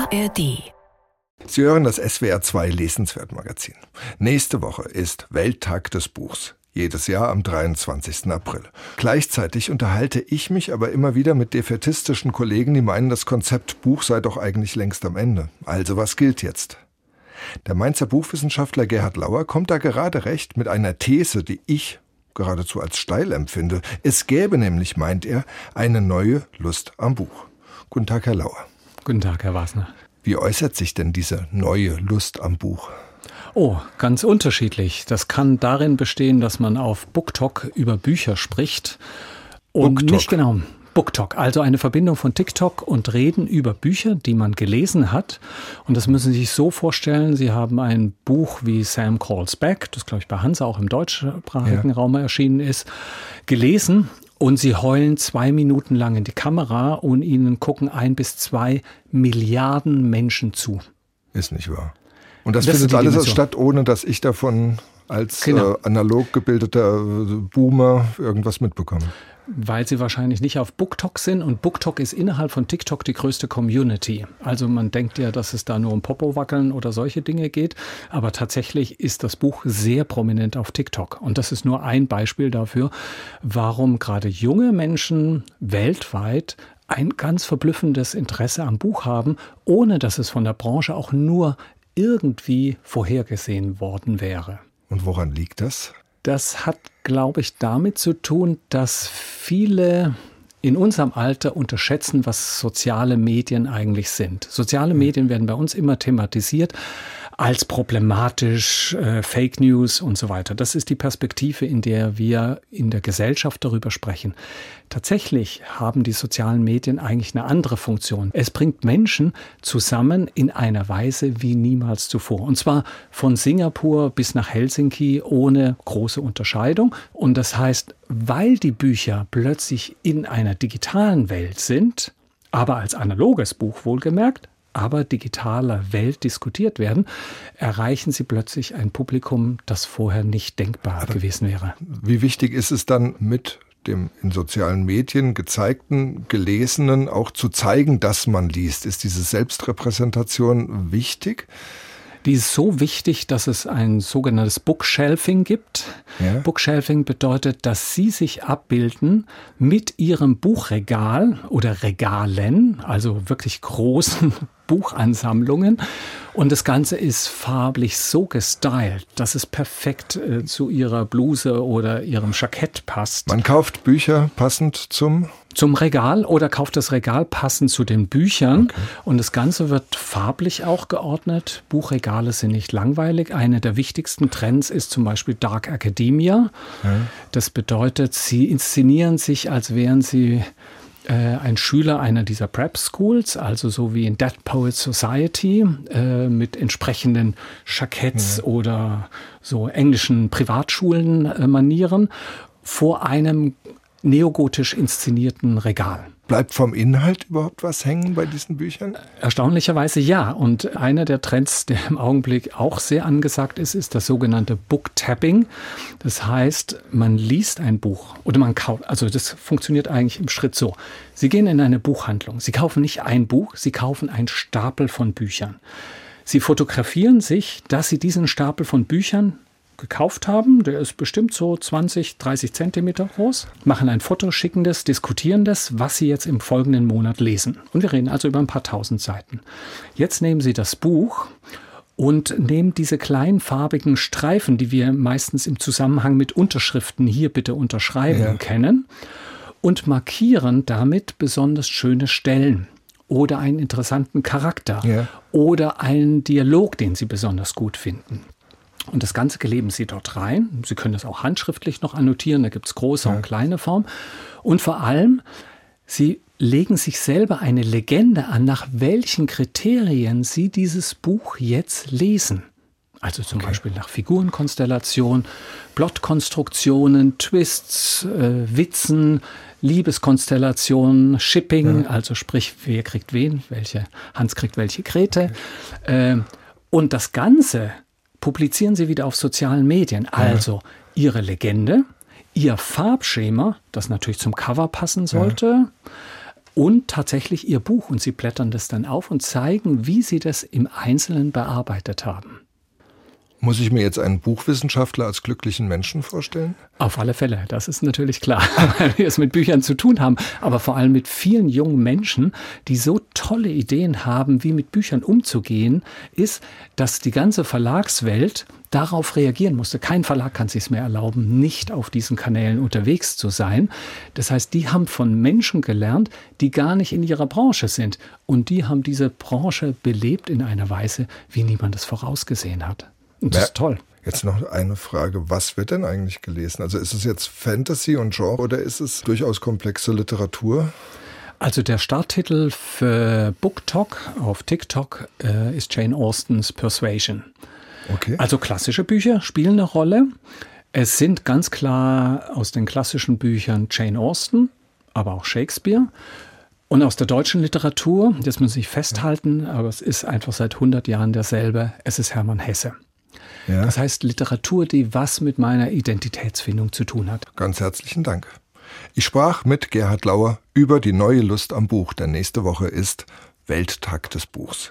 ARD. Sie hören das SWR2 Lesenswert-Magazin. Nächste Woche ist Welttag des Buchs. Jedes Jahr am 23. April. Gleichzeitig unterhalte ich mich aber immer wieder mit defaitistischen Kollegen, die meinen, das Konzept Buch sei doch eigentlich längst am Ende. Also was gilt jetzt? Der Mainzer Buchwissenschaftler Gerhard Lauer kommt da gerade recht mit einer These, die ich geradezu als steil empfinde. Es gäbe nämlich, meint er, eine neue Lust am Buch. Guten Tag, Herr Lauer. Guten Tag, Herr Wasner. Wie äußert sich denn diese neue Lust am Buch? Oh, ganz unterschiedlich. Das kann darin bestehen, dass man auf BookTok über Bücher spricht. Und BookTok. Nicht genau. BookTok, also eine Verbindung von TikTok und Reden über Bücher, die man gelesen hat. Und das müssen Sie sich so vorstellen, Sie haben ein Buch wie Sam Calls Back, das glaube ich bei Hansa auch im deutschsprachigen Raum erschienen ist, gelesen. Und Sie heulen 2 Minuten lang in die Kamera und Ihnen gucken 1 bis 2 Milliarden Menschen zu. Ist nicht wahr. Und das findet alles statt, ohne dass ich davon als analog gebildeter Boomer irgendwas mitbekomme. Weil Sie wahrscheinlich nicht auf BookTok sind. Und BookTok ist innerhalb von TikTok die größte Community. Also man denkt ja, dass es da nur um Popo-Wackeln oder solche Dinge geht. Aber tatsächlich ist das Buch sehr prominent auf TikTok. Und das ist nur ein Beispiel dafür, warum gerade junge Menschen weltweit ein ganz verblüffendes Interesse am Buch haben, ohne dass es von der Branche auch nur irgendwie vorhergesehen worden wäre. Und woran liegt das? Das hat, glaube ich, damit zu tun, dass viele in unserem Alter unterschätzen, was soziale Medien eigentlich sind. Soziale Medien werden bei uns immer thematisiert als problematisch, Fake News und so weiter. Das ist die Perspektive, in der wir in der Gesellschaft darüber sprechen. Tatsächlich haben die sozialen Medien eigentlich eine andere Funktion. Es bringt Menschen zusammen in einer Weise wie niemals zuvor. Und zwar von Singapur bis nach Helsinki ohne große Unterscheidung. Und das heißt, weil die Bücher plötzlich in einer digitalen Welt sind, aber als analoges Buch wohlgemerkt, aber digitaler Welt diskutiert werden, erreichen sie plötzlich ein Publikum, das vorher nicht denkbar gewesen wäre. Wie wichtig ist es dann, mit dem in sozialen Medien gezeigten, gelesenen auch zu zeigen, dass man liest? Ist diese Selbstrepräsentation wichtig? Die ist so wichtig, dass es ein sogenanntes Bookshelving gibt. Ja. Bookshelving bedeutet, dass Sie sich abbilden mit Ihrem Buchregal oder Regalen, also wirklich großen Buchansammlungen. Und das Ganze ist farblich so gestylt, dass es perfekt zu Ihrer Bluse oder Ihrem Jackett passt. Man kauft Bücher passend zum Regal oder kauft das Regal passend zu den Büchern. Okay. Und das Ganze wird farblich auch geordnet. Buchregale sind nicht langweilig. Einer der wichtigsten Trends ist zum Beispiel Dark Academia. Ja. Das bedeutet, Sie inszenieren sich, als wären Sie ein Schüler einer dieser Prep Schools, also so wie in Dead Poets Society, mit entsprechenden Jacketts oder so englischen Privatschulen-Manieren vor einem neogotisch inszenierten Regal. Bleibt vom Inhalt überhaupt was hängen bei diesen Büchern? Erstaunlicherweise ja. Und einer der Trends, der im Augenblick auch sehr angesagt ist, ist das sogenannte Booktapping. Das heißt, man liest ein Buch oder man kauft, also das funktioniert eigentlich im Schritt so. Sie gehen in eine Buchhandlung. Sie kaufen nicht ein Buch, Sie kaufen einen Stapel von Büchern. Sie fotografieren sich, dass Sie diesen Stapel von Büchern gekauft haben, der ist bestimmt so 20, 30 Zentimeter groß, machen ein Foto, schicken das, diskutieren das, was Sie jetzt im folgenden Monat lesen. Und wir reden also über ein paar tausend Seiten. Jetzt nehmen Sie das Buch und nehmen diese kleinen farbigen Streifen, die wir meistens im Zusammenhang mit Unterschriften, hier bitte unterschreiben, kennen, und markieren damit besonders schöne Stellen oder einen interessanten Charakter oder einen Dialog, den Sie besonders gut finden. Und das Ganze kleben Sie dort rein. Sie können das auch handschriftlich noch annotieren. Da gibt es große und kleine Form. Und vor allem, Sie legen sich selber eine Legende an, nach welchen Kriterien Sie dieses Buch jetzt lesen. Also zum Beispiel nach Figurenkonstellation, Plotkonstruktionen, Twists, Witzen, Liebeskonstellationen, Shipping, also sprich, wer kriegt wen, Hans kriegt welche Grete. Und das Ganze publizieren Sie wieder auf sozialen Medien. Also Ihre Legende, Ihr Farbschema, das natürlich zum Cover passen sollte, und tatsächlich ihr Buch. Und sie blättern das dann auf und zeigen, wie sie das im Einzelnen bearbeitet haben. Muss ich mir jetzt einen Buchwissenschaftler als glücklichen Menschen vorstellen? Auf alle Fälle, das ist natürlich klar, weil wir es mit Büchern zu tun haben, aber vor allem mit vielen jungen Menschen, die so tolle Ideen haben, wie mit Büchern umzugehen, ist, dass die ganze Verlagswelt darauf reagieren musste. Kein Verlag kann es sich mehr erlauben, nicht auf diesen Kanälen unterwegs zu sein. Das heißt, die haben von Menschen gelernt, die gar nicht in ihrer Branche sind. Und die haben diese Branche belebt in einer Weise, wie niemand es vorausgesehen hat. Und das ist toll. Jetzt noch eine Frage. Was wird denn eigentlich gelesen? Also ist es jetzt Fantasy und Genre oder ist es durchaus komplexe Literatur? Also der Starttitel für BookTok auf TikTok ist Jane Austens Persuasion. Okay. Also klassische Bücher spielen eine Rolle. Es sind ganz klar aus den klassischen Büchern Jane Austen, aber auch Shakespeare. Und aus der deutschen Literatur, das muss ich festhalten, aber es ist einfach seit 100 Jahren derselbe, es ist Hermann Hesse. Ja. Das heißt Literatur, die was mit meiner Identitätsfindung zu tun hat. Ganz herzlichen Dank. Ich sprach mit Gerhard Lauer über die neue Lust am Buch, denn nächste Woche ist Welttag des Buchs.